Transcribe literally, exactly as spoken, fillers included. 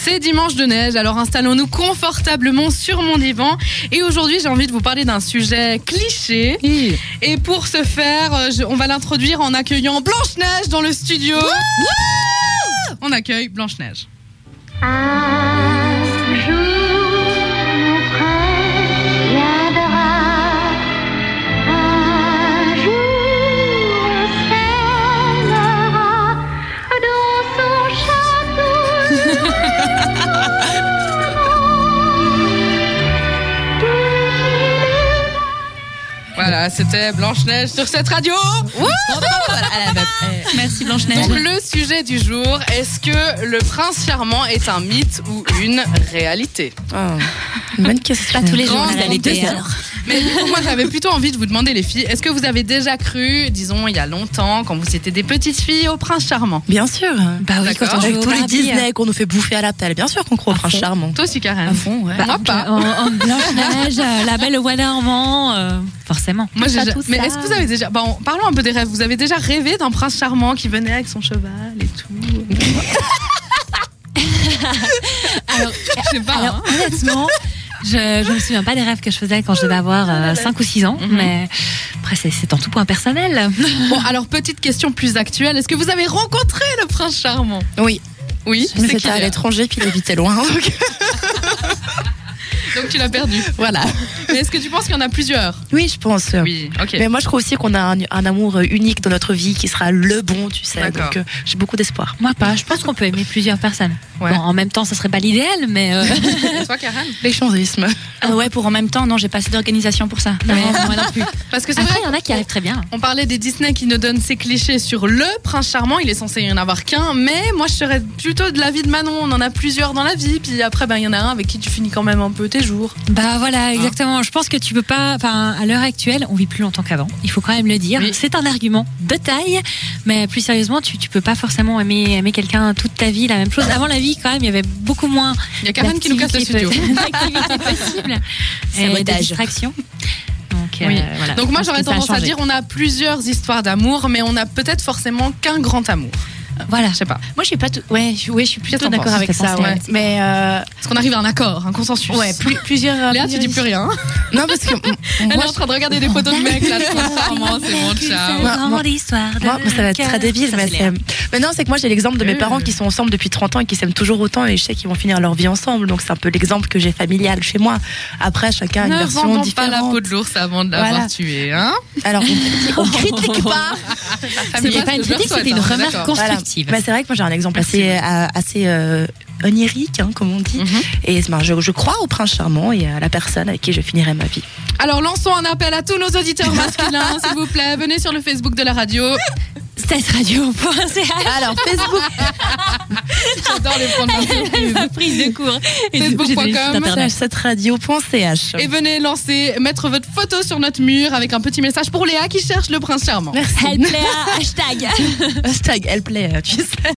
C'est dimanche de neige, alors installons-nous confortablement sur mon divan. Et aujourd'hui, j'ai envie de vous parler d'un sujet cliché. Oui. Et pour ce faire, je- on va l'introduire en accueillant Blanche-Neige dans le studio. Wouh On accueille Blanche-Neige. Un jour, mon frère viendra. Un jour, on s'aimera dans son château. Voilà, c'était Blanche-Neige sur cette radio. Merci Blanche-Neige. Donc le sujet du jour, est-ce que le prince charmant est un mythe ou une réalité? Oh, une bonne question. Pas tous les jours, Grande la réalité. question. alors. Mais du coup, moi j'avais plutôt envie de vous demander les filles, est-ce que vous avez déjà cru, disons il y a longtemps, quand vous étiez des petites filles, au prince charmant? Bien sûr. Bah oui, D'accord. quand on joue Avec au tous les Barbie, Disney qu'on nous fait bouffer à la pelle, bien sûr qu'on croit au prince fond. charmant. Toi aussi Karen? À fond, ouais. Bah, Moi pas. En, en Blanche-Neige, euh, la belle au bois dormant, euh, forcément. Moi, Tout j'ai ça, ja- tout mais ça. est-ce que vous avez déjà, bon, parlons un peu des rêves. Vous avez déjà rêvé d'un prince charmant qui venait avec son cheval et tout? Alors, Je sais pas. alors, hein. honnêtement, je, je me souviens pas des rêves que je faisais quand je devais avoir euh, cinq ou six ans, Mhm. mais après, c'est, c'est en tout point personnel. Bon, alors petite question plus actuelle. Est-ce que vous avez rencontré le prince charmant? Oui, Oui. mais C'est qui, c'était à euh l'étranger puis il habitait loin. Donc, Donc tu l'as perdu. voilà. Mais est-ce que tu penses qu'il y en a plusieurs? Oui, je pense. Oui. Ok. Mais moi, je crois aussi qu'on a un, un amour unique dans notre vie qui sera le bon, tu sais. D'accord. Donc, euh, j'ai beaucoup d'espoir. Moi pas, je pense qu'on peut aimer plusieurs personnes. Ouais. Bon, en même temps, ça serait pas l'idéal, mais... euh, Et toi, Karen? L'échangisme. Ah ouais, pour en même temps, non, j'ai pas assez d'organisation pour ça. ouais, moi non plus. Parce que c'est Après, vrai. il y en a qui arrivent très bien. On parlait des Disney qui nous donnent ces clichés sur le prince charmant. Il est censé y en avoir qu'un, mais moi je serais plutôt de l'avis de Manon. On en a plusieurs dans la vie, puis après ben il y en a un avec qui tu finis quand même un peu tes jours. Bah voilà, exactement. Je pense que tu peux pas. Enfin, à l'heure actuelle, on vit plus longtemps qu'avant. Il faut quand même le dire. Oui. C'est un argument de taille, mais plus sérieusement, tu, tu peux pas forcément aimer, aimer quelqu'un toute ta vie la même chose. Avant la vie, quand même, il y avait beaucoup moins Il y a Karen qui nous casse le studio. d'activités d'activités possibles et de Sabotage. distractions. Donc, euh, Oui. voilà. Donc moi Je pense j'aurais que ça a tendance à changé. dire on a plusieurs histoires d'amour, mais on a peut-être forcément qu'un grand amour. Voilà. Je sais pas. Moi, je suis pas tout. Ouais, je, ouais, je suis Qu'est-ce plutôt que t'en d'accord penses? avec Qu'est-ce que ça. t'en Ouais. penses? Mais euh, Parce qu'on arrive à un accord, un consensus. ouais, plus- plusieurs. euh, Léa, tu plusieurs dis plus rien. Non, parce que m- Elle moi, est en train de regarder des photos de mecs là, trop charmant, c'est mon C'est ciao. Moi- vraiment moi- l'histoire de Moi, moi, ça va être cœur. très débile, Ça, mais c'est c'est. Léa. Mais non, c'est que moi, j'ai l'exemple de mes Euh. parents qui sont ensemble depuis trente ans et qui s'aiment toujours autant et je sais qu'ils vont finir leur vie ensemble. Donc, c'est un peu l'exemple que j'ai familial chez moi. Après, chacun a une Ne version vendons pas différente. la peau de l'ours avant de l'avoir Voilà. tué, hein. Alors, on, on critique pas. C'était pas une critique, c'était une remarque Voilà. constructive. Mais c'est vrai que moi, j'ai un exemple Merci. assez, euh, assez euh, onirique, hein, comme on dit. Mhm. Et ben, je, je crois au prince charmant et à la personne avec qui je finirai ma vie. Alors lançons un appel à tous nos auditeurs masculins, s'il vous plaît. Venez sur le Facebook de la radio. Cette radio point c h. Alors, Facebook, J'adore les prendre la surprise. La prise de cours. Et Facebook du coup, point j'ai des com. sites internet. cette radio point c h. Et venez lancer, mettre votre photo sur notre mur avec un petit message pour Léa qui cherche le prince charmant. Merci. Elle plaît à hashtag. Hashtag, elle plaît, tu sais.